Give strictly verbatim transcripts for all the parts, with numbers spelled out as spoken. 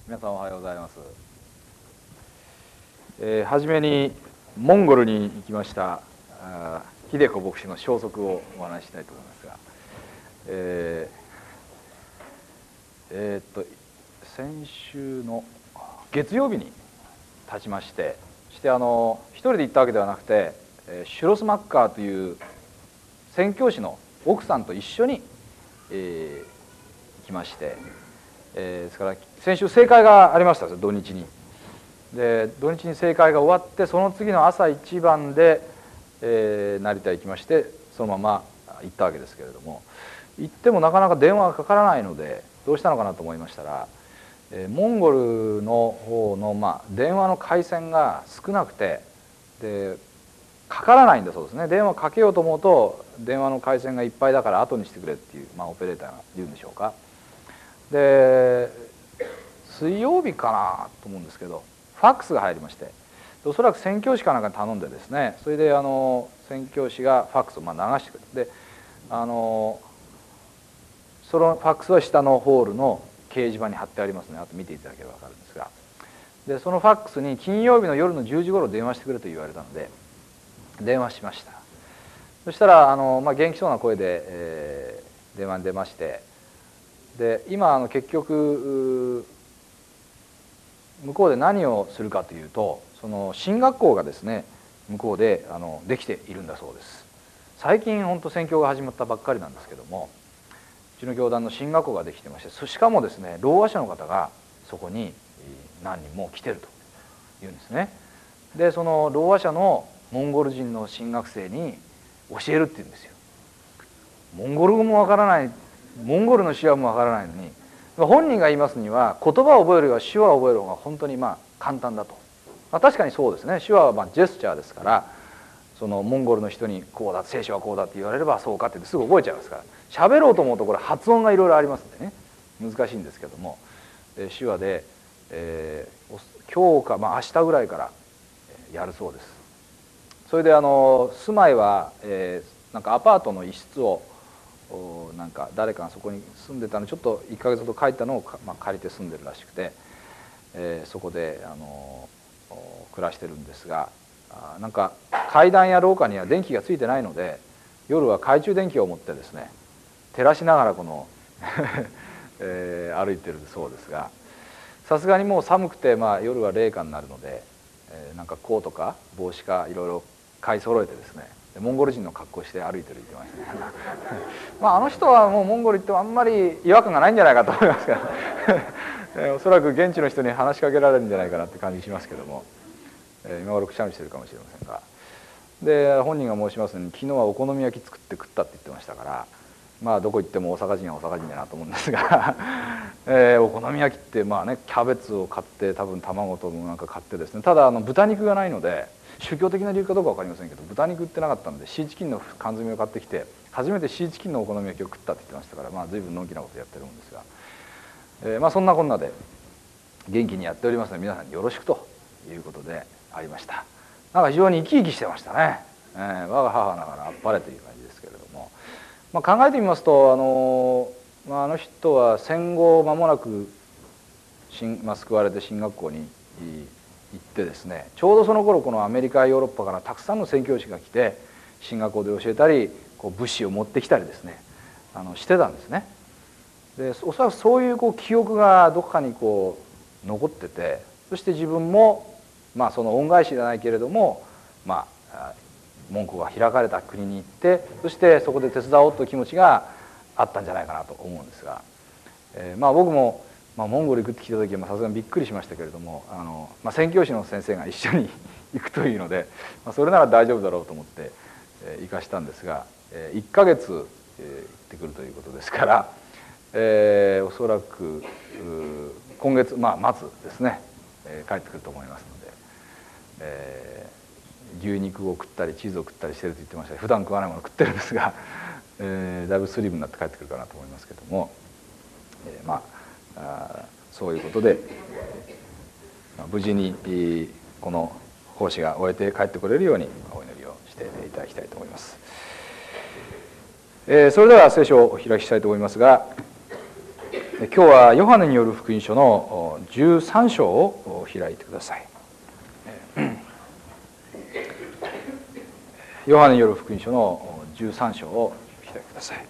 皆さんおはようございます。えー、初めにモンゴルに行きました秀子牧師の消息をお話ししたいと思いますが、えーえー、っと先週の月曜日に立ちまして、そしてあの一人で行ったわけではなくて、シュロスマッカーという宣教師の奥さんと一緒に、えー、来まして、えー、ですから先週聖会がありました土日に。で土日に聖会が終わって、その次の朝一番で、えー、成田行きまして、そのまま行ったわけですけれども、行ってもなかなか電話がかからないのでどうしたのかなと思いましたら、えー、モンゴルの方の、まあ、電話の回線が少なくて、でかからないんだそうですね。電話かけようと思うと電話の回線がいっぱいだから後にしてくれっていう、まあ、オペレーターが言うんでしょうか。で水曜日かなと思うんですけど、ファックスが入りまして、おそらく宣教師かなんかに頼んでですね、それであの宣教師がファックスをまあ流してくれて、であのそのファックスは下のホールの掲示板に貼ってありますので、あと見ていただければ分かるんですが、でそのファックスに金曜日の夜のじゅうじ頃電話してくれと言われたので電話しました。そしたらあの、まあ、元気そうな声で、えー、電話に出まして、で今あの結局向こうで何をするかというと、その進学校がですね向こうであのできているんだそうです。最近本当宣教が始まったばっかりなんですけども、うちの教団の進学校ができてまして、しかもですねろう話者の方がそこに何人も来てるというんですね。でそのろう話者のモンゴル人の進学生に教えるって言うんですよ。モンゴル語もわからない、モンゴルの手話もわからないのに、本人が言いますには言葉を覚えるよりは手話を覚える方が本当にまあ簡単だと。まあ、確かにそうですね。手話はまあジェスチャーですから、そのモンゴルの人にこうだ、聖書はこうだって言われればそうかってすぐ覚えちゃいますから、喋ろうと思うとこれ発音がいろいろありますんでね、難しいんですけども、手話で、えー、今日か、まあ、明日ぐらいからやるそうです。それであの住まいは、えー、なんかアパートの一室をなんか誰かがそこに住んでたのちょっといっかげつほど帰ったのを、まあ、借りて住んでるらしくて、えー、そこであの暮らしてるんですが、なんか階段や廊下には電気がついてないので、夜は懐中電気を持ってですね照らしながらこの、えー、歩いてるそうですが、さすがにもう寒くて、まあ、夜は冷夏になるので、えー、なんかコートか帽子かいろいろ買い揃えてですね、モンゴル人の格好して歩いてる言ってましたねまああの人はもうモンゴル行ってもあんまり違和感がないんじゃないかと思いますからおそらく現地の人に話しかけられるんじゃないかなって感じしますけども、えー、今頃くしゃみしてるかもしれませんが、で本人が申しますように昨日はお好み焼き作って食ったって言ってましたから、まあどこ行っても大阪人は大阪人だなと思うんですが、えー、お好み焼きってまあねキャベツを買って多分卵となんか買ってですね、ただあの豚肉がないので、宗教的な理由かどうか分かりませんけど豚肉売ってなかったのでシーチキンの缶詰を買ってきて初めてシーチキンのお好み焼きを食ったって言ってましたから、まあ随分のんきなことやってるんですが、えー、まあそんなこんなで元気にやっておりますので皆さんによろしくということでありました。なんか非常に生き生きしてましたね。えー、我が母ながらあっぱれという感じですけれども、まあ、考えてみますとあの、まあ、あの人は戦後間もなくまあ、救われて進学校に行ってですね、ちょうどその頃このアメリカヨーロッパからたくさんの宣教師が来て進学校で教えたりこう物資を持ってきたりですねあのしてたんですね。でおそらくそういうこう記憶がどこかにこう残ってて、そして自分もまあその恩返しじゃないけれども、まあ門戸が開かれた国に行って、そしてそこで手伝おうという気持ちがあったんじゃないかなと思うんですが、えー、まあ僕もまあ、モンゴル行くって聞いた時はさすがにびっくりしましたけれども、あの、まあ、宣教師の先生が一緒に行くというので、まあ、それなら大丈夫だろうと思って、えー、行かしたんですが、えー、いっかげつ、えー、行ってくるということですから、えー、おそらく今月、まあ、末ですね、えー、帰ってくると思いますので、えー、牛肉を食ったりチーズを食ったりしてると言ってました。普段食わないもの食ってるんですが、えー、だいぶスリムになって帰ってくるかなと思いますけども、えー、まああそういうことで無事にこの奉仕が終えて帰ってこれるようにお祈りをしていただきたいと思います。えー、それでは聖書をお開きしたいと思いますが、 今日はヨハネによる福音書のじゅうさん章を開いてください。ヨハネによる福音書のじゅうさん章を開いてください。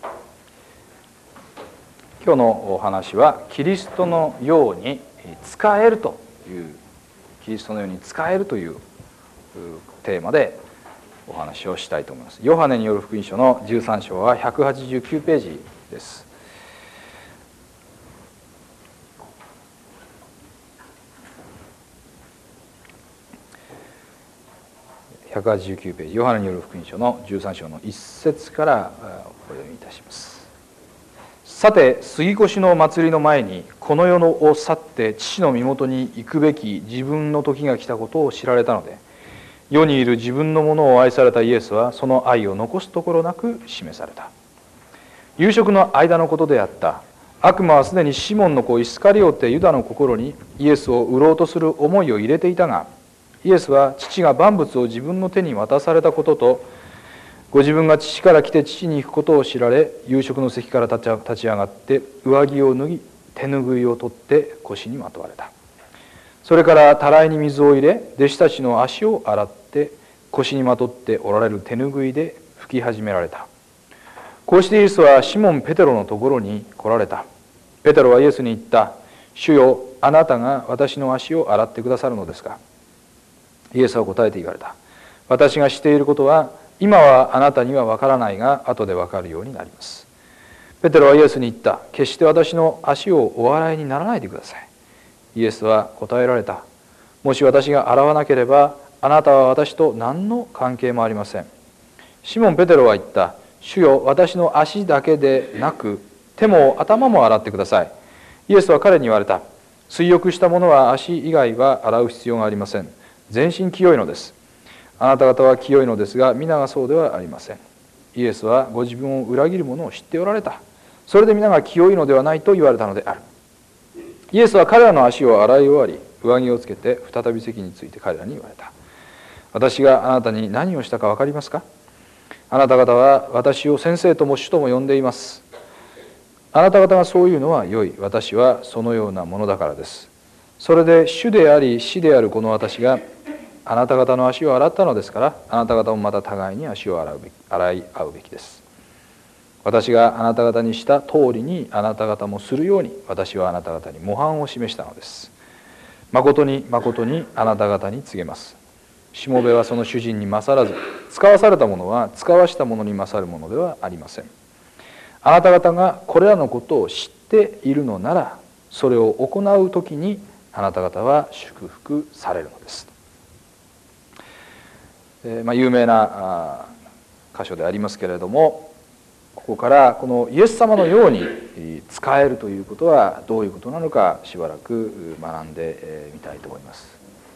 今日のお話はキリストのように使えるというキリストのように使えるというテーマでお話をしたいと思います。ヨハネによる福音書のじゅうさん章はひゃくはちじゅうきゅうページです。ひゃくはちじゅうきゅうページ、ヨハネによる福音書のじゅうさん章のいっ節からお読みいたします。さて杉越の祭りの前にこの世を去って父の身元に行くべき自分の時が来たことを知られたので、世にいる自分のものを愛されたイエスはその愛を残すところなく示された。夕食の間のことであった。悪魔はすでにシモンの子イスカリオテユダの心にイエスを売ろうとする思いを入れていたが、イエスは父が万物を自分の手に渡されたことと、ご自分が父から来て父に行くことを知られ、夕食の席から立ち上がって上着を脱ぎ手ぬぐいを取って腰にまとわれた。それからたらいに水を入れ、弟子たちの足を洗って腰にまとっておられる手ぬぐいで拭き始められた。こうしてイエスはシモン・ペテロのところに来られた。ペテロはイエスに言った。主よ、あなたが私の足を洗ってくださるのですか。イエスは答えて言われた。私がしていることは今はあなたには分からないが後で分かるようになります。ペテロはイエスに言った。決して私の足をお洗いにならないでください。イエスは答えられた。もし私が洗わなければあなたは私と何の関係もありません。シモン・ペテロは言った。主よ、私の足だけでなく手も頭も洗ってください。イエスは彼に言われた。水浴した者は足以外は洗う必要がありません。全身清いのです。あなた方は清いのですが皆がそうではありません。イエスはご自分を裏切る者を知っておられた。それで皆が清いのではないと言われたのである。イエスは彼らの足を洗い終わり、上着をつけて再び席について彼らに言われた。私があなたに何をしたか分かりますか。あなた方は私を先生とも主とも呼んでいます。あなた方がそういうのは良い。私はそのようなものだからです。それで主であり師であるこの私があなた方の足を洗ったのですから、あなた方もまた互いに足を洗うべき、洗い合うべきです。私があなた方にした通りにあなた方もするように、私はあなた方に模範を示したのです。誠に誠にあなた方に告げます。しもべはその主人に勝らず、使わされたものは使わしたものに勝るものではありません。あなた方がこれらのことを知っているのなら、それを行うときにあなた方は祝福されるのです。えーまあ、有名な箇所でありますけれども、ここからこのイエス様のように使えるということはどういうことなのかしばらく学んでみたいと思います。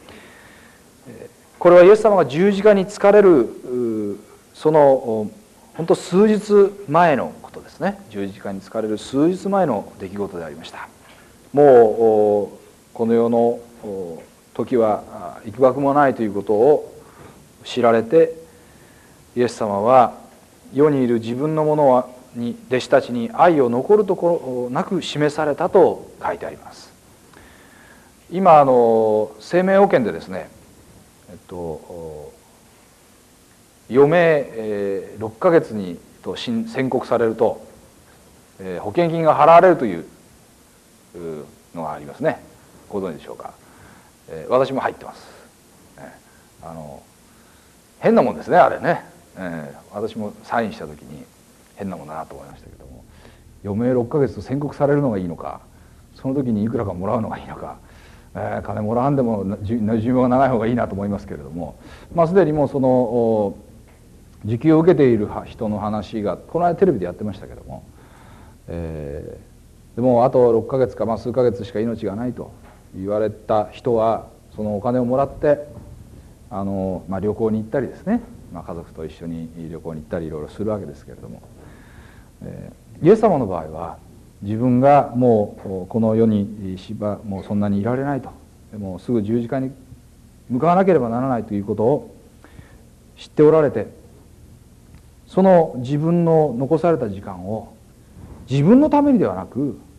これはイエス様が十字架につかれるその本当数日前のことですね。十字架につかれる数日前の出来事でありました。もうこの世の時はいくばくもないということを知られて、イエス様は世にいる自分のものに弟子たちに愛を残るところなく示されたと書いてあります。今あの生命保険でですね、えっと余命、えー、ろっかげつにと宣告されると、えー、保険金が払われるというのがありますね。ご存知でしょうか。えー、私も入ってます。えー、あの変なもんですね、あれね。えー、私もサインした時に変なもんだなと思いましたけども、余命ろっかげつと宣告されるのがいいのか、その時にいくらかもらうのがいいのか、えー、金もらわんでも寿命が長い方がいいなと思いますけれども、まあ、すでにもうその受給を受けている人の話がこの間テレビでやってましたけども、えー、でもあとろっかげつか、まあ、数ヶ月しか命がないと言われた人はそのお金をもらってあの、まあ、旅行に行ったりですね、まあ、家族と一緒に旅行に行ったりいろいろするわけですけれども、えー、イエス様の場合は自分がもうこの世にしばもうそんなにいられないと、もうすぐ十字架に向かわなければならないということを知っておられて、その自分の残された時間を自分のためにではなく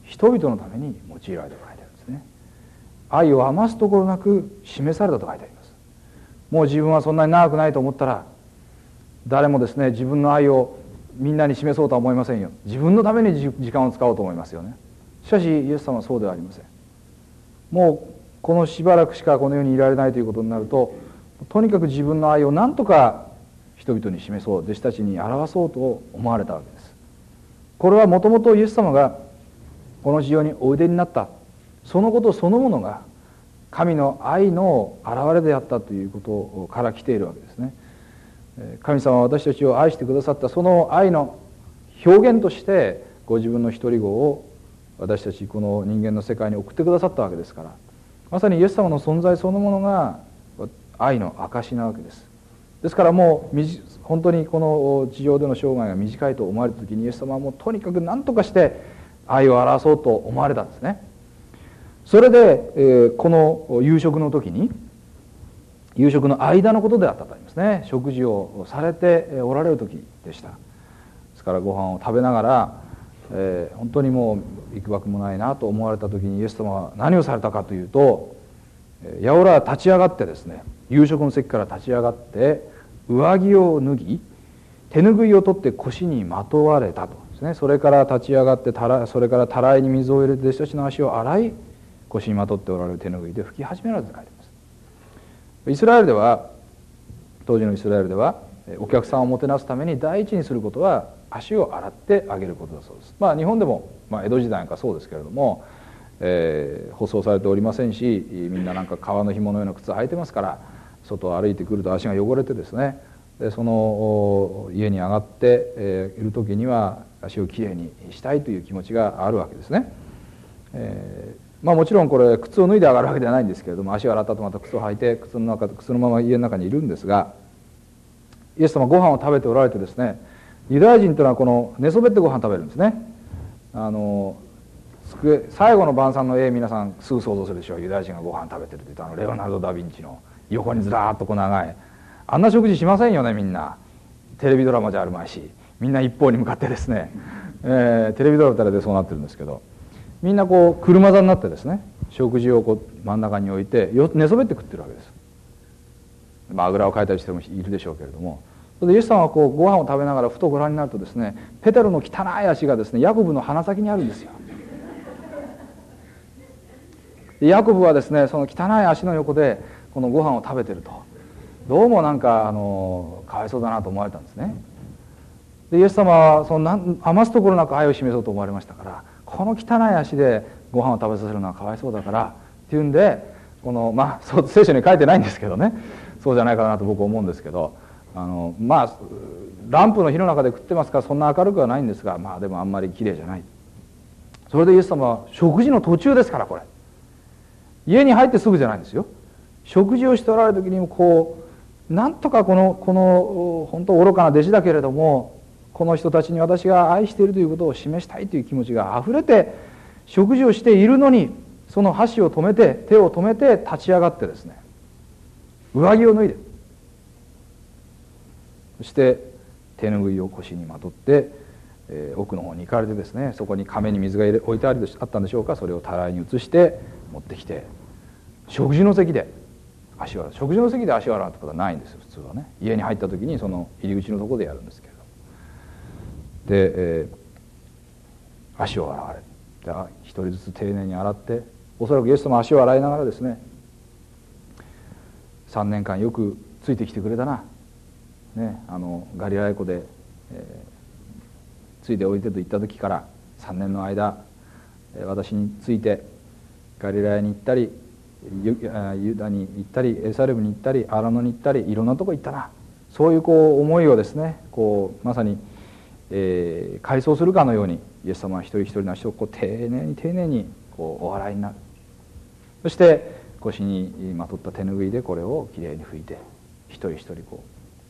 人々のために用いられたと書いてあるんですね。愛を余すところなく示されたと書いてあります。もう自分はそんなに長くないと思ったら、誰もですね自分の愛をみんなに示そうとは思いませんよ。自分のために時間を使おうと思いますよね。しかしイエス様はそうではありません。もうこのしばらくしかこの世にいられないということになると、とにかく自分の愛を何とか人々に示そう、弟子たちに表そうと思われたわけです。これはもともとイエス様がこの地上においでになったそのことそのものが神の愛の表れであったということから来ているわけですね。神様は私たちを愛してくださった、その愛の表現としてご自分の一人子を私たちこの人間の世界に送ってくださったわけですから、まさにイエス様の存在そのものが愛の証なわけです。ですからもう本当にこの地上での生涯が短いと思われた時に、イエス様はもうとにかく何とかして愛を表そうと思われたんですね。それで、えー、この夕食の時に、夕食の間のことであったとありますね。食事をされておられる時でした。ですからご飯を食べながら、えー、本当にもう幾ばくもないなと思われた時にイエス様は何をされたかというと、やおらは立ち上がってですね、夕食の席から立ち上がって上着を脱ぎ、手ぬぐいを取って腰にまとわれたとですね。それから立ち上がってたらそれからたらいに水を入れて弟子たちの足を洗い、腰にまとっておられる手ぬぐいで拭き始められたと書いてあります。イスラエルでは、当時のイスラエルではお客さんをもてなすために第一にすることは足を洗ってあげることだそうです。まあ日本でも、まあ、江戸時代なんかそうですけれども、えー、舗装されておりませんし、みんななんか革の紐のような靴履いてますから、外を歩いてくると足が汚れてですね、でその家に上がって、えー、いる時には足をきれいにしたいという気持ちがあるわけですね。えーまあ、もちろんこれ靴を脱いで上がるわけではないんですけれども、足を洗ったとまた靴を履いて靴の中靴のまま家の中にいるんですが、イエス様はご飯を食べておられてですね、ユダヤ人というのはこの寝そべってご飯食べるんですね。あの机最後の晩餐の絵、皆さんすぐ想像するでしょう。ユダヤ人がご飯食べてるというと、あのレオナルド・ダ・ヴィンチの横にずらーっとこう長い、あんな食事しませんよね。みんなテレビドラマじゃあるまいし、みんな一方に向かってですね、えー、テレビドラマでそうなってるんですけど、みんなこう車座になってですね、食事をこう真ん中に置いて寝そべって食ってるわけです。まああぐらをかいたりしてもいるでしょうけれども、それでイエス様はこうご飯を食べながらふとご覧になるとですね、ペテロの汚い足がですねヤコブの鼻先にあるんですよ。でヤコブはですねその汚い足の横でこのご飯を食べてると、どうもなんかあのかわいそうだなと思われたんですね。でイエス様はその余すところなく愛を示そうと思われましたから、この汚い足でご飯を食べさせるのはかわいそうだからっていうんで、このまあ聖書に書いてないんですけどね、そうじゃないかなと僕は思うんですけど、あのまあランプの火の中で食ってますからそんな明るくはないんですが、まあでもあんまりきれいじゃない。それでイエス様は食事の途中ですから、これ家に入ってすぐじゃないんですよ。食事をしておられる時にもこうなんとかこのこの本当愚かな弟子だけれども、この人たちに私が愛しているということを示したいという気持ちがあふれて食事をしているのに、その箸を止めて手を止めて立ち上がってですね、上着を脱いで、そして手ぬぐいを腰にまとって、えー、奥の方に行かれてですね、そこに亀に水が入れ置いてあったんでしょうか、それをたらいに移して持ってきて、食事の席で足を洗う。食事の席で足を洗うってことはないんですよ、普通はね。家に入った時にその入り口のところでやるんですけれど、で、えー、足を洗われで一人ずつ丁寧に洗って、おそらくイエス様は足を洗いながらですね、さんねんかんよくついてきてくれたな、ね、あのガリラヤ湖で、えー、ついておいてと言った時からさんねんの間、私についてガリラヤに行ったり、ユダに行ったり、エルサレムに行ったり、アラノに行ったり、いろんなとこ行ったな。そういうこう思いをですね、こうまさに、えー、回想するかのようにイエス様は一人一人の足をこう丁寧に丁寧にこうお洗いになる。そして腰にまとった手ぬぐいでこれをきれいに拭いて、一人一人こ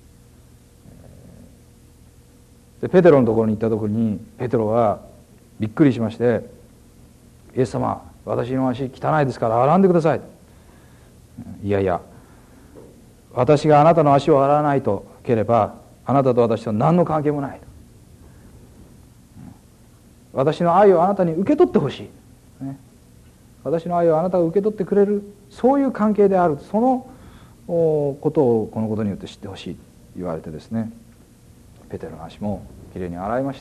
うでペテロのところに行ったところに、ペテロはびっくりしまして、イエス様、私の足汚いですから洗んでください。いやいや、私があなたの足を洗わないとければあなたと私と何の関係もない。 私の愛をあなたに受け取ってほしい、ね、私の愛をあなたが受け取ってくれる、そういう関係である、そのことをこのことによって知ってほしいと言われてですね、ペテロの足もきれいに洗いました。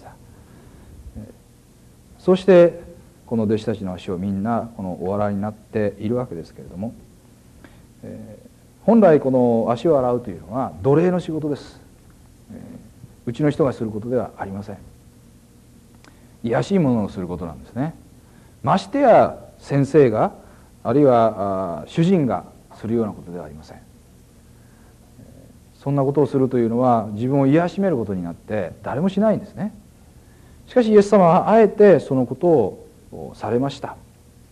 そしてこの弟子たちの足をみんなこのお洗いになっているわけですけれども、えー、本来この足を洗うというのは奴隷の仕事です。えー、うちの人がすることではありません。卑しいものをすることなんですね。ましてや先生が、あるいは主人がするようなことではありません。そんなことをするというのは自分を癒しめることになって誰もしないんですね。しかしイエス様はあえてそのことをされました。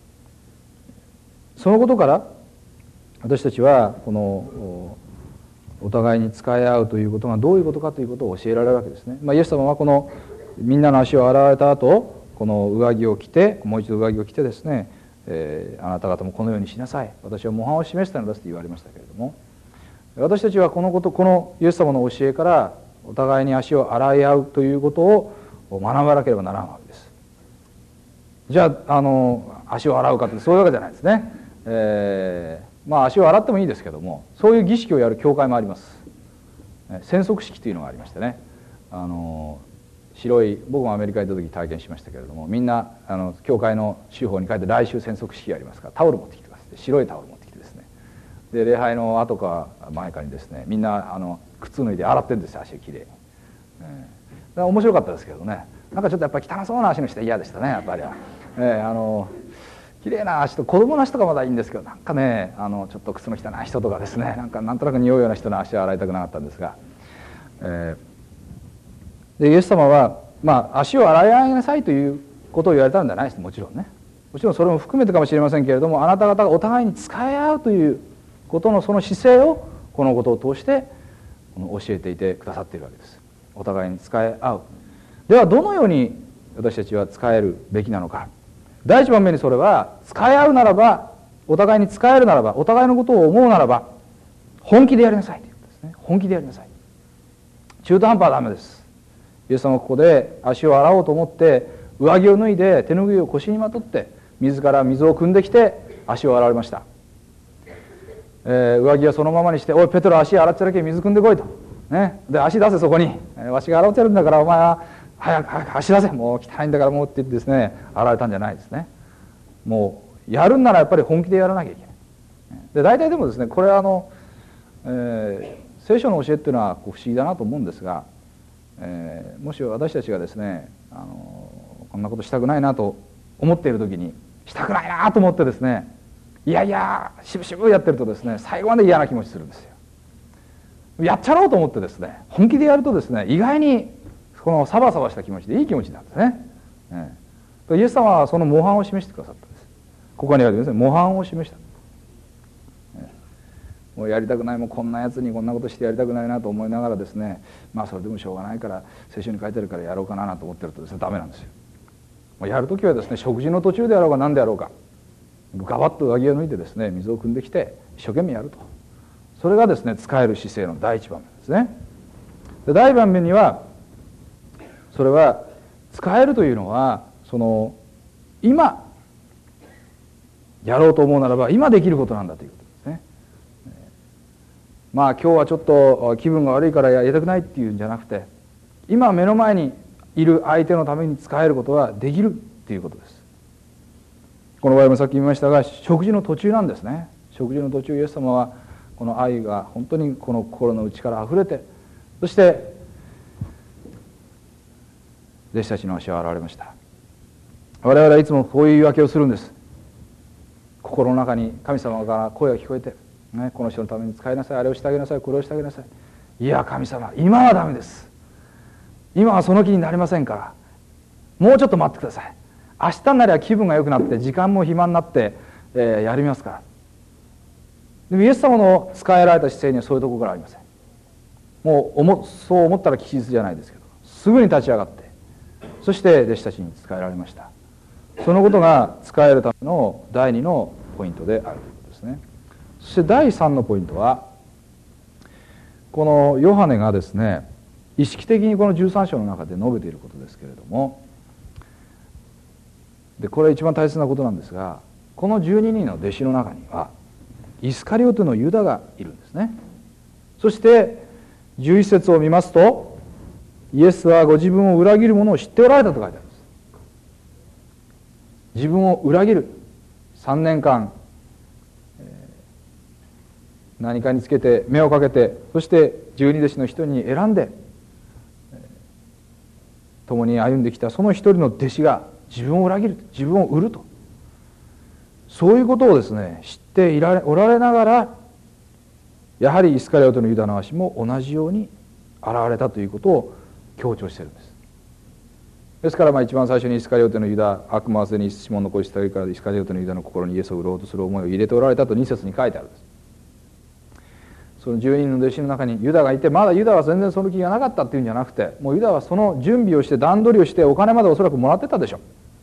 そのことから私たちはこのお互いに仕え合うということがどういうことかということを教えられるわけですね。まあ、イエス様はこのみんなの足を洗われた後、この上着を着て、もう一度上着を着てですね、えー、あなた方もこのようにしなさい、私は模範を示したのですと言われましたけれども、私たちはこのこと、このイエス様の教えからお互いに足を洗い合うということを学ばなければならんわけです。じゃあ、あの足を洗うかってそういうわけじゃないですね。えー、まあ足を洗ってもいいですけども、そういう儀式をやる教会もあります。洗足式というのがありましてね、あの白い、僕もアメリカに行った時体験しましたけれども、みんなあの教会の手法に書いて来週洗足式やりますからタオル持ってきてます。白いタオル持ってきてですね、で礼拝の後か前かにですね、みんなあの靴脱いで洗ってるんですよ、足をきれいに。えー、面白かったですけどね、なんかちょっとやっぱり汚そうな足の人は嫌でしたね、やっぱりは。えー、あのきれいな足と、子供の足とかまだいいんですけど、なんかね、あのちょっと靴の汚い人とかですね、なんかなんとなく匂うような人の足を洗いたくなかったんですが、えーでイエス様は、まあ、足を洗い上げなさいということを言われたんじゃないです。もちろんね、もちろんそれも含めてかもしれませんけれども、あなた方がお互いに仕え合うということのその姿勢をこのことを通して教えていてくださっているわけです。お互いに仕え合う。ではどのように私たちは仕えるべきなのか。第一番目にそれは、仕え合うならば、お互いに仕えるならば、お互いのことを思うならば本気でやりなさいということですね。本気でやりなさい。中途半端はダメです。イエス様はここで足を洗おうと思って上着を脱いで手拭いを腰にまとって自ら水を汲んできて足を洗われました。えー、上着はそのままにして「おいペテロ、足洗っちゃらけ水汲んでこい」と、ね、で足出せそこに、えー、わしが洗ってるんだからお前は早く早く足出せ、もう汚いんだからもうって言ってですね、洗われたんじゃないですね。もうやるんならやっぱり本気でやらなきゃいけない。で大体でもですね、これはあの、えー、聖書の教えっていうのは不思議だなと思うんですが、えー、もし私たちがですね、あのこんなことしたくないなと思っている時に、したくないなと思ってですね、いやいやしぶしぶやってるとですね、最後まで嫌な気持ちするんですよ。やっちゃろうと思ってですね、本気でやるとですね、意外にこのサバサバした気持ちでいい気持ちなんですね。えー、イエス様はその模範を示してくださったんです。ここにあるですね、模範を示した。もうやりたくない、もうこんなやつにこんなことしてやりたくないなと思いながらですね、まあそれでもしょうがないから聖書に書いてるからやろうかなと思ってるとですね、ダメなんですよ。もうやるときはですね、食事の途中であろうが何であろうか、ガバッと上着を脱いでですね、水を汲んできて一生懸命やると。それがですね、仕える姿勢の第一番目ですね。で第二番目には、それは仕えるというのは、その今やろうと思うならば今できることなんだということですね。まあ今日はちょっと気分が悪いからやりたくないっていうんじゃなくて、今目の前にいる相手のために仕えることはできるっていうことです。この場合もさっき言いましたが、食事の途中なんですね。食事の途中、イエス様はこの愛が本当にこの心の内からあふれて、そして弟子たちの足を洗われました。我々はいつもこういう言い訳をするんです。心の中に神様から声が聞こえて、ね、この人のために使いなさい、あれをしてあげなさい、これをしてあげなさい。いや神様、今はダメです。今はその気になりませんから、もうちょっと待ってください。明日になりゃ気分が良くなって時間も暇になって、えー、やりますから。でもイエス様の仕えられた姿勢にはそういうところからありません。もう思そう思ったら吉日じゃないですけど、すぐに立ち上がって、そして弟子たちに仕えられました。そのことが仕えるための第二のポイントであるということですね。そして第三のポイントは、このヨハネがですね、意識的にこのじゅうさん章の中で述べていることですけれども、 でこれは一番大切なことなんですが、このじゅうににんの弟子の中にはイスカリオテのユダがいるんですね。そしてじゅういち節を見ますと、イエスはご自分を裏切る者を知っておられたと書いてあるんです。自分を裏切る、さんねんかん何かにつけて目をかけて、そして十二弟子の一人に選んで共に歩んできたその一人の弟子が自分を裏切る、自分を売ると、そういうことをですね知っていられおられながら、やはりイスカリオテのユダの足も同じように現れたということを強調しているんです。ですからまあ一番最初にイスカリオテのユダ、悪魔はすでにシモンの子イスカリオテからイスカリオテのユダの心にイエスを売ろうとする思いを入れておられたとに節に書いてあるんです。そのじゅうにんの弟子の中にユダがいて、まだユダは全然その気がなかったっていうんじゃなくて、もうユダはその準備をして段取りをしてお金までおそらくもらってたでしょう。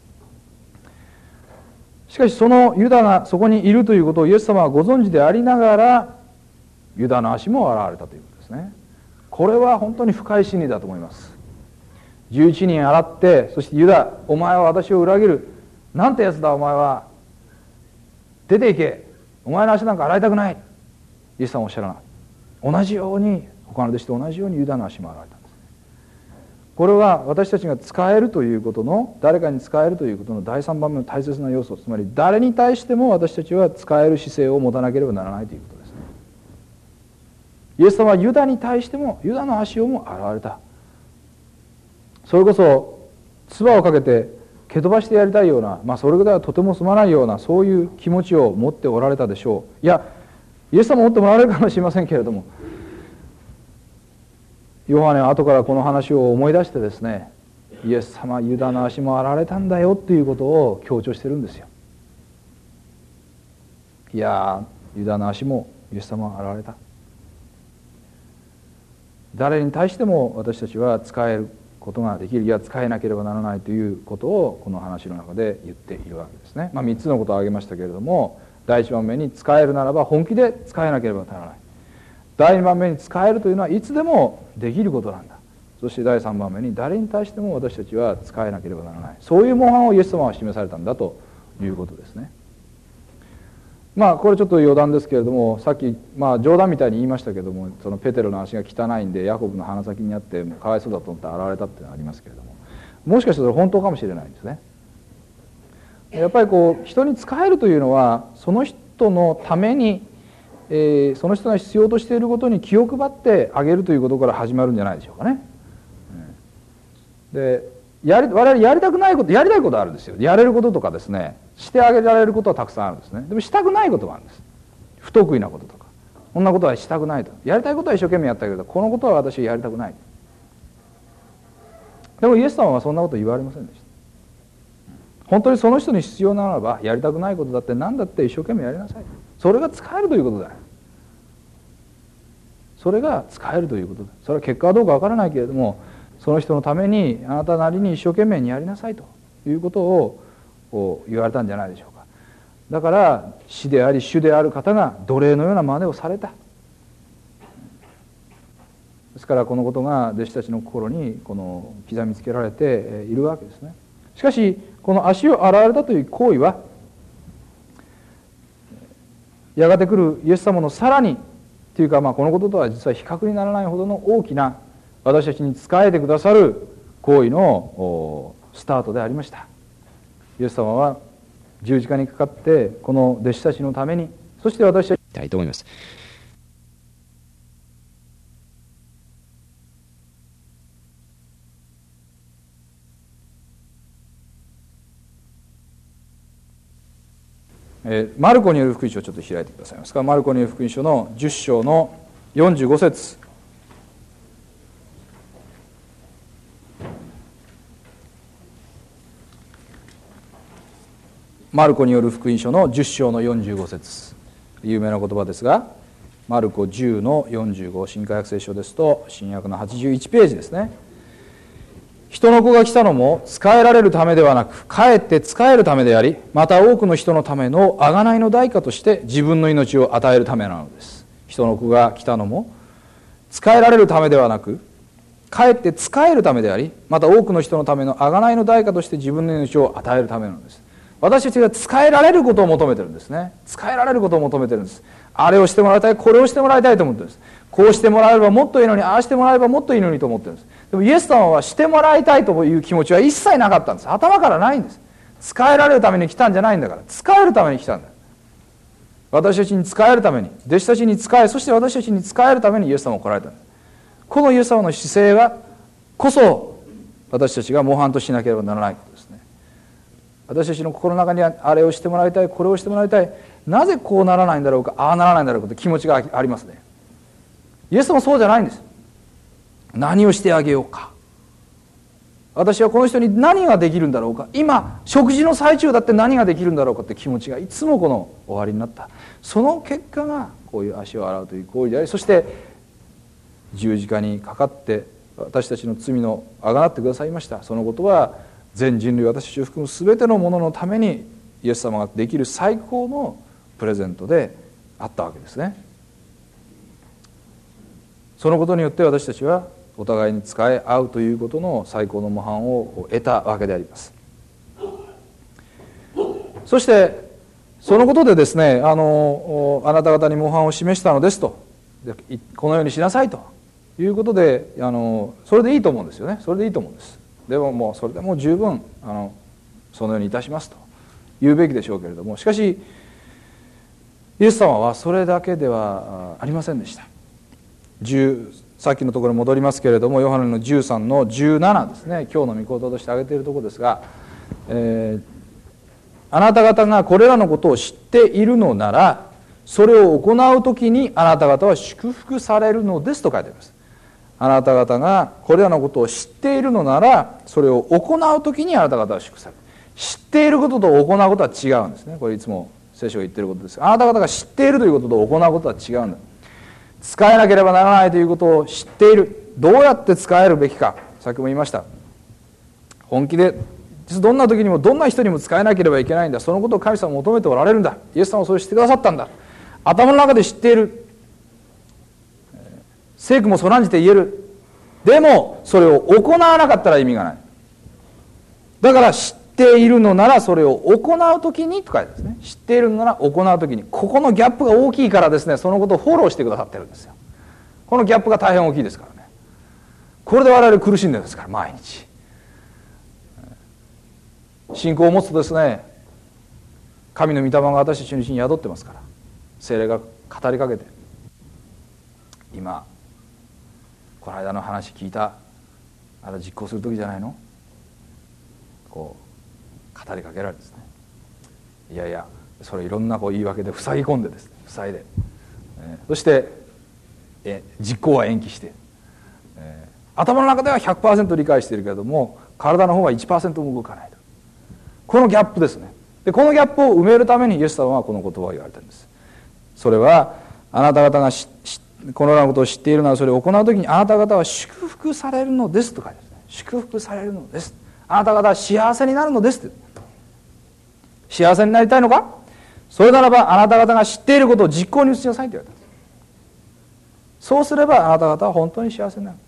しかしそのユダがそこにいるということをイエス様はご存知でありながら、ユダの足も現れたということですね。これは本当に深い真理だと思います。じゅういちにん洗って、そしてユダ、お前は私を裏切る、なんてやつだお前は、出て行け、お前の足なんか洗いたくない、イエス様はおっしゃらない。同じように、他の弟子と同じようにユダの足も現れたんです。これは私たちが使えるということの、誰かに使えるということのだいさんばんめの大切な要素、つまり誰に対しても私たちは使える姿勢を持たなければならないということですね。イエス様はユダに対しても、ユダの足をも現れた。それこそ唾をかけて蹴飛ばしてやりたいような、まあそれぐらいはとてもすまないような、そういう気持ちを持っておられたでしょう。いや、イエス様持ってもらえるかもしれませんけれども、ヨハネは後からこの話を思い出してですね、イエス様ユダの足も洗われたんだよっていうことを強調してるんですよ。いやー、ユダの足もイエス様は洗われた。誰に対しても私たちは使えることができる、いや使えなければならないということをこの話の中で言っているわけですね。まあみっつのことを挙げましたけれども、だいいちばんめに使えるならば本気で使えなければならない。だいにばんめに使えるというのはいつでもできることなんだ。そしてだいさんばんめに誰に対しても私たちは使えなければならない。そういう模範をイエス様は示されたんだということですね。まあこれちょっと余談ですけれども、さっきまあ冗談みたいに言いましたけども、そのペテロの足が汚いんでヤコブの鼻先にあってかわいそうだと思って現れたっていうのがありますけれども、もしかしたら本当かもしれないんですね。やっぱりこう人に使えるというのはその人のために、えー、その人が必要としていることに気を配ってあげるということから始まるんじゃないでしょうかね。でやり我々やりたくないこと、やりたいことあるんですよ。やれることとかですね、してあげられることはたくさんあるんですね。でもしたくないことがあるんです。不得意なこととか、こんなことはしたくないと。やりたいことは一生懸命やったけど、このことは私はやりたくない。でもイエス様はそんなこと言われませんでした。本当にその人に必要ならば、やりたくないことだって何だって一生懸命やりなさい。それが使えるということだ。それが使えるということだ。それは結果はどうかわからないけれども、その人のためにあなたなりに一生懸命にやりなさいということをこう言われたんじゃないでしょうか。だから師であり主である方が奴隷のような真似をされた。ですからこのことが弟子たちの心にこの刻みつけられているわけですね。しかしこの足を洗われたという行為はやがて来るイエス様のさらにというか、まあこのこととは実は比較にならないほどの大きな私たちに仕えてくださる行為のスタートでありました。イエス様は十字架にかかってこの弟子たちのために、そして私たちたいと思います。 えー、マルコによる福音書をちょっと開いてくださいますか。マルコによる福音書のじゅっ章のよんじゅうご節。マルコによる福音書のじゅっ章のよんじゅうご節、有名な言葉ですが、マルコじゅうのよんじゅうご、新海訳聖書ですと新約のはちじゅういちページですね。人の子が来たのも仕えられるためではなく、かえって仕えるためであり、また多くの人のための贖いの代価として自分の命を与えるためなのです。人の子が来たのも仕えられるためではなく、かえって仕えるためであり、また多くの人のための贖いの代価として自分の命を与えるためなのです。 私たちが使えられることを求めてるんですね。使えられることを求めてるんです。あれをしてもらいたい、これをしてもらいたいと思ってるんです。こうしてもらえればもっといいのに、ああしてもらえればもっといいのにと思ってるんです。でもイエス様はしてもらいたいという気持ちは一切なかったんです。頭からないんです。使えられるために来たんじゃないんだから、使えるために来たんだ。私たちに使えるために、弟子たちに使え、そして私たちに使えるためにイエス様が来られたんです。このイエス様の姿勢がこそ私たちが模範としなければならないことですね。私たちの心の中にはあれをしてもらいたい、これをしてもらいたい、なぜこうならないんだろうか、ああならないんだろうかという気持ちがありますね。イエス様はそうじゃないんです。何をしてあげようか、私はこの人に何ができるんだろうか、今食事の最中だって何ができるんだろうかって気持ちがいつもこの終わりになった。その結果がこういう足を洗うという行為であり、そして十字架にかかって私たちの罪のあがなってくださいました。そのことは全人類、私たちを含む全てのもののためにイエス様ができる最高のプレゼントであったわけですね。そのことによって私たちはお互いに仕え合うということの最高の模範を得たわけであります。そしてそのことでですね、あのあなた方に模範を示したのですと、このようにしなさいということで、あのそれでいいと思うんですよね。それでいいと思うんです。でももうそれでもう十分あのそのようにいたしますと言うべきでしょうけれども、しかしイエス様はそれだけではありませんでした。さっきのところに戻りますけれども、ヨハネのじゅうさんのじゅうななですね、今日の御言葉として挙げているところですが、えー、あなた方がこれらのことを知っているのなら、それを行うときにあなた方は祝福されるのですと書いてあります。あなた方がこれらのことを知っているのなら、それを行うときにあなた方は祝福される。知っていることと行うことは違うんですね。これいつも聖書が言っていることです。あなた方が知っているということと行うことは違うんだ。使えなければならないということを知っている。どうやって使えるべきか、さっきも言いました。本気でどんな時にもどんな人にも使えなければいけないんだ。そのことを神様は求めておられるんだ。イエス様はそれを知ってくださったんだ。頭の中で知っている。聖句もそらんじて言える。でもそれを行わなかったら意味がない。だから知っているのならそれを行うときにと書いてあるんですね。知っているのなら行うときに、ここのギャップが大きいからですね、そのことをフォローしてくださってるんですよ。このギャップが大変大きいですからね。これで我々苦しんでるんですから、毎日信仰を持つとですね、神の御霊が私たちのうちに宿ってますから、聖霊が語りかけて、今この間の話聞いた、あれ実行する時じゃないの、こう語りかけられてですね、いやいやそれいろんなこう言い訳で塞ぎ込んでですね、塞いで、えー、そしてえ実行は延期して、えー、頭の中では ひゃくパーセント 理解しているけれども体の方は いちパーセント も動かないと。このギャップですね。でこのギャップを埋めるためにイエス様はこの言葉を言われたんです。それはあなた方がしこのようなことを知っているならそれを行うときにあなた方は祝福されるのですと書いてあるんですね。祝福されるのです。あなた方は幸せになるのですって。幸せになりたいのか、それならばあなた方が知っていることを実行に移しなさいと言われたんです。そうすればあなた方は本当に幸せになる。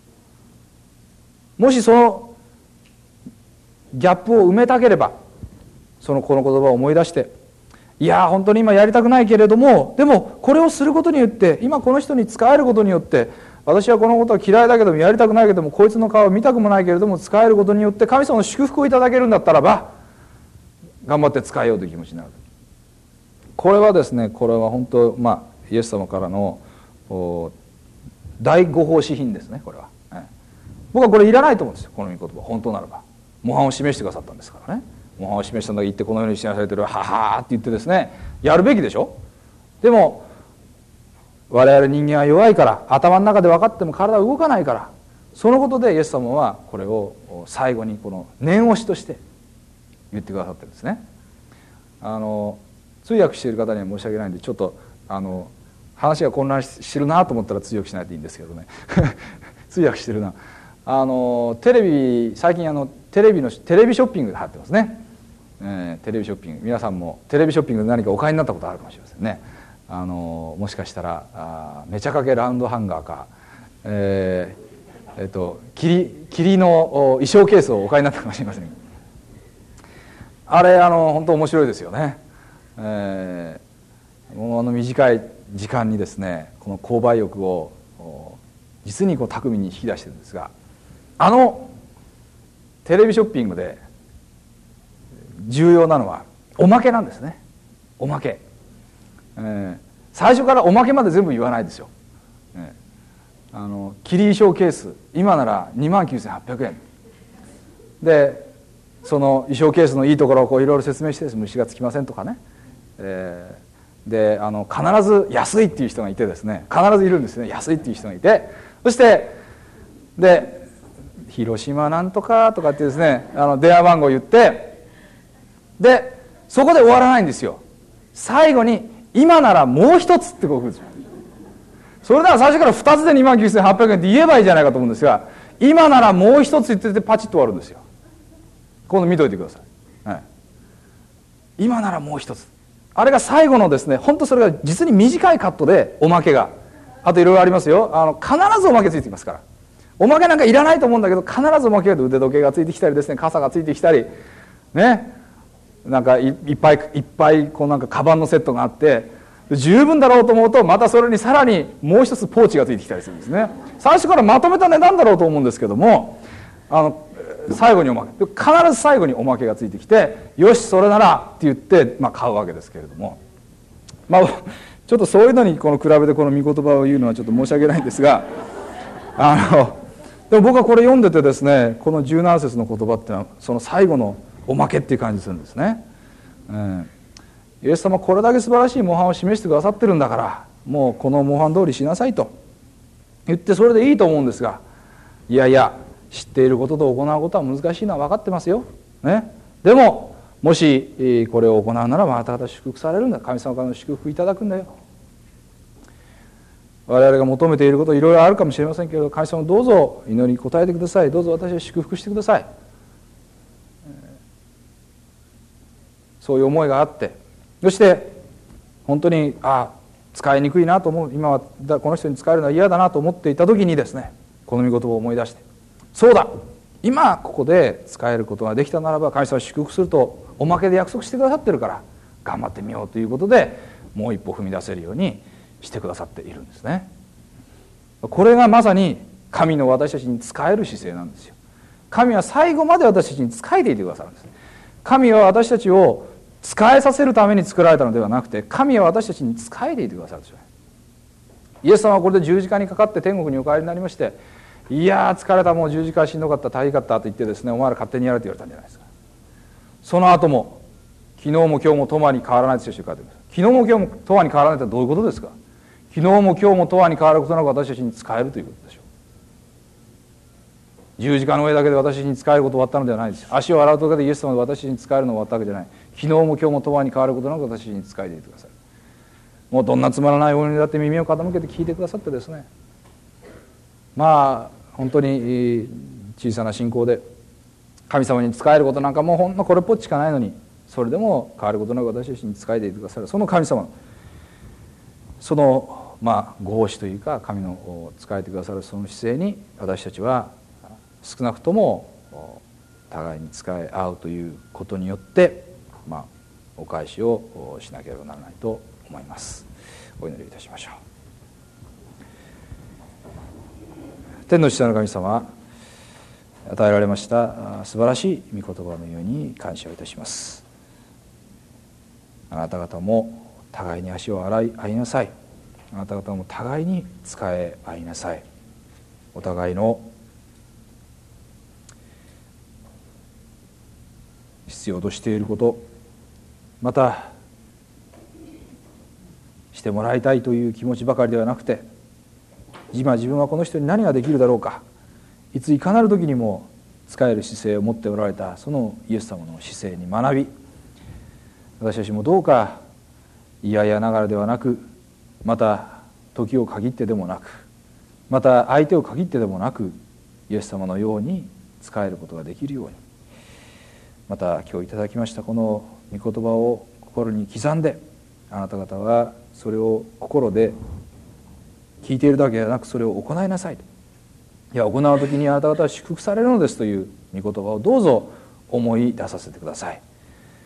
もしそのギャップを埋めたければ、そのこの言葉を思い出して、いや本当に今やりたくないけれども、でもこれをすることによって今この人に仕えることによって、私はこのことは嫌いだけどもやりたくないけどもこいつの顔を見たくもないけれども仕えることによって神様の祝福をいただけるんだったらば頑張って仕えようという気持ちになる。これはですね、これは本当、まあ、イエス様からの大ご奉仕品ですね。これは、ね、僕はこれいらないと思うんですよ。この御言葉本当ならば模範を示してくださったんですからね。模範を示したんだが言ってこのようにしなさいというのはははーって言ってですねやるべきでしょ。でも我々人間は弱いから、頭の中で分かっても体は動かないから、そのことでイエス様はこれを最後にこの念押しとして言ってくださってるんですね。あの通訳している方には申し訳ないんでちょっとあの話が混乱してるなと思ったら通訳しないといいんですけどね通訳してるな。あのテレビ最近あのテレビのテレビショッピングで流行ってますね、えー、テレビショッピング、皆さんもテレビショッピングで何かお買いになったことあるかもしれませんね。あのもしかしたらあめちゃかけラウンドハンガーか、えーえー、と霧、霧の衣装ケースをお買いになったかもしれません。 あれあの本当面白いですよね。えー、もうあの短い時間にですねこの購買欲を実にこう巧みに引き出してるんですが、あのテレビショッピングで重要なのはおまけなんですね。おまけ、えー、最初からおまけまで全部言わないですよ。えー、あのキリ衣装ケース今ならにまんきゅうせんはっぴゃくえんで、その衣装ケースのいいところをこういろいろ説明してです、虫がつきませんとかね、えー、であの必ず安いっていう人がいてですね、必ずいるんですね、安いっていう人がいて、そしてで広島なんとかとかってですね、あの電話番号を言って、でそこで終わらないんですよ。最後に今ならもう一つってこう来るんですよ。それなら最初からふたつでにまんきゅうせんはっぴゃくえんって言えばいいじゃないかと思うんですが、今ならもう一つ言っててパチッと終わるんですよ。今度見といてください、はい、今ならもう一つ、あれが最後のですね、本当それが実に短いカットでおまけがあといろいろありますよ。あの必ずおまけついてきますから、おまけなんかいらないと思うんだけど必ずおまけが腕時計がついてきたりですね、傘がついてきたりね、なんか い, いっぱいいっぱいこうなんかカバンのセットがあって十分だろうと思うと、またそれにさらにもう一つポーチがついてきたりするんですね。最初からまとめた値段だろうと思うんですけども、あの最後におまけ、必ず最後におまけがついてきて、よしそれならって言って、まあ、買うわけですけれども、まあちょっとそういうのにこの比べてこの御言葉を言うのはちょっと申し訳ないんですが、あのでも僕はこれ読んでてですね、このじゅうなな節の言葉っていうのはその最後のおまけっていう感じするんですね。うん、イエス様これだけ素晴らしい模範を示してくださってるんだから、もうこの模範通りしなさいと言ってそれでいいと思うんですが、いやいや知っていることと行うことは難しいのは分かってますよ、ね、でももしこれを行うならばあなた方祝福されるんだ、神様からの祝福いただくんだよ。我々が求めていることいろいろあるかもしれませんけれど、神様どうぞ祈りに応えてください、どうぞ私を祝福してください、そういう思いがあって、そして本当にあ使いにくいなと思う、今はこの人に使えるのは嫌だなと思っていた時にですね、この御言葉を思い出して、そうだ今ここで使えることができたならば神様を祝福するとおまけで約束してくださってるから頑張ってみようということで、もう一歩踏み出せるようにしてくださっているんですね。これがまさに神の私たちに仕える姿勢なんですよ。神は最後まで私たちに仕えていてくださるんです。神は私たちを仕えさせるために作られたのではなくて、神は私たちに仕えていてくださるんですよね。イエス様はこれで十字架にかかって天国にお帰りになりまして、いやー疲れた、もう十字架しんどかった、大変かったと言ってですね、お前ら勝手にやれと言われたんじゃないですか。その後も昨日も今日も永遠に変わらないと書いてあります。昨日も今日も永遠に変わらないってどういうことですか。昨日も今日も永遠に変わることなく私たちに仕えるということでしょう。十字架の上だけで私たちに仕えること終わったのではないです。足を洗うとかでイエス様で私たちに仕えるの終わったわけじゃない。昨日も今日も永遠に変わることなく私たちに仕えていてくださる。もうどんなつまらないお祈りだって耳を傾けて聞いてくださってですね、まあ本当に小さな信仰で神様に仕えることなんかもうほんのこれっぽっちしかないのに、それでも変わることなく私たちに仕えていてくださる、その神様のそのまあ合志というか神の仕えてくださるその姿勢に私たちは少なくとも互いに仕え合うということによってまあお返しをしなければならないと思います。お祈りいたしましょう。天の父なる神様、与えられました素晴らしい御言葉のように感謝をいたします。あなた方も互いに足を洗い合いなさい。あなた方も互いに仕え合いなさい。お互いの必要としていること、またしてもらいたいという気持ちばかりではなくて、今自分はこの人に何ができるだろうか、いついかなる時にも仕える姿勢を持っておられたそのイエス様の姿勢に学び、私たちもどうか嫌々ながらではなく、また時を限ってでもなく、また相手を限ってでもなく、イエス様のように仕えることができるように、また今日いただきましたこの御言葉を心に刻んで、あなた方はそれを心で聞いているだけではなくそれを行いなさいと。いや、行う時にあなた方は祝福されるのですという御言葉をどうぞ思い出させてください。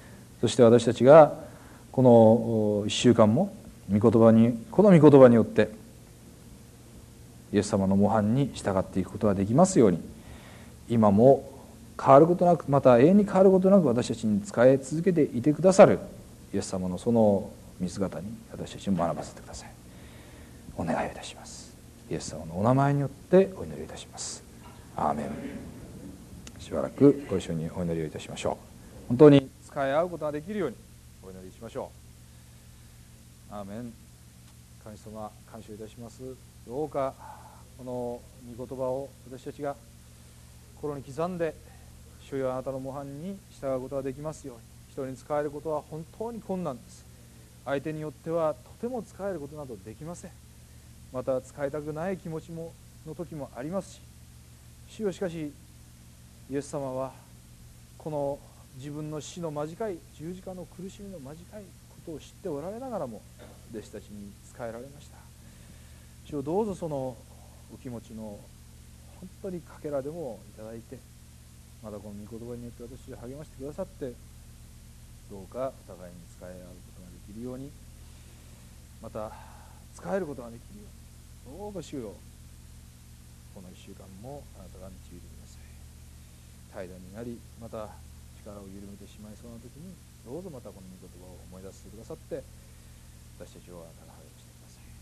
そして私たちがこのいっしゅうかんも御言葉にこの御言葉によってイエス様の模範に従っていくことができますように、今も変わることなく、また永遠に変わることなく私たちに仕え続けていてくださるイエス様のその見姿に私たちを学ばせてください。お願いをいたします。イエス様のお名前によってお祈りいたします。アーメン。しばらくご一緒にお祈りをいたしましょう。本当に使い合うことができるようにお祈りしましょう。アーメン。神様、感謝いたします。どうかこの御言葉を私たちが心に刻んで、主よあなたの模範に従うことができますように。人に仕えることは本当に困難です。相手によってはとても仕えることなどできません。また使いたくない気持ちもの時もありますし、主よしかしイエス様はこの自分の死の間近い、十字架の苦しみの間近いことを知っておられながらも弟子たちに仕えられました。主よどうぞそのお気持ちの本当にかけらでもいただいて、またこの御言葉によって私を励ましてくださって、どうかお互いに使い合うことができるように、また使えることができるように、どうか主よこのいっしゅうかんもあなたが導いてください。怠惰になり、また力を緩めてしまいそうな時に、どうぞまたこの御言葉を思い出してくださって、私たちをあなたが励ましてください。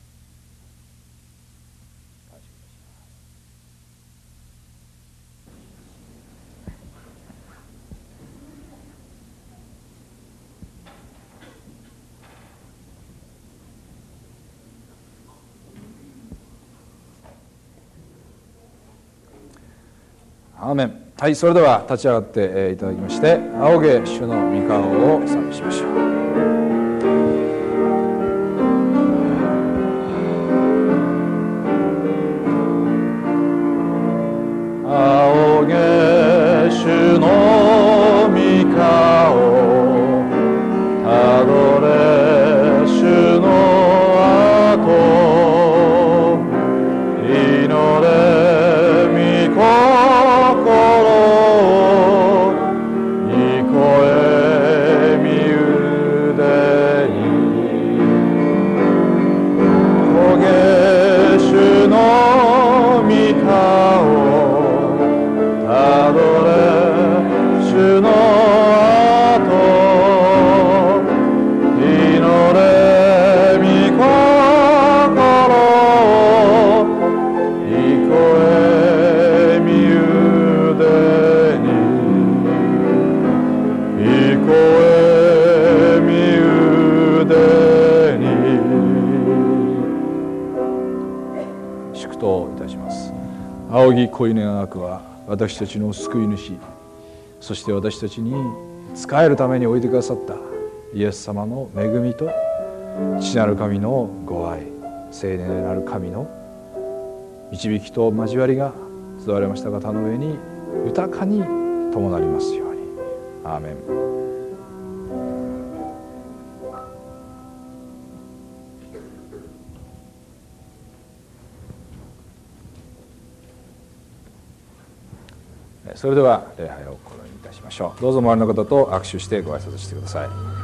感謝いたします。アーメン。はい、それでは立ち上がっていただきまして、仰げ主の御顔を賛美しましょう。仰げ主の御顔、たどれ主の後、祈れ御心、仰ぎ恋願わくは私たちの救い主、そして私たちに仕えるためにおいてくださったイエス様の恵みと父なる神のご愛、聖霊なる神の導きと交わりが集われました方の上に豊かに伴りますように。アーメン。それでは礼拝を行いいたしましょう。どうぞ周りの方と握手してご挨拶してください。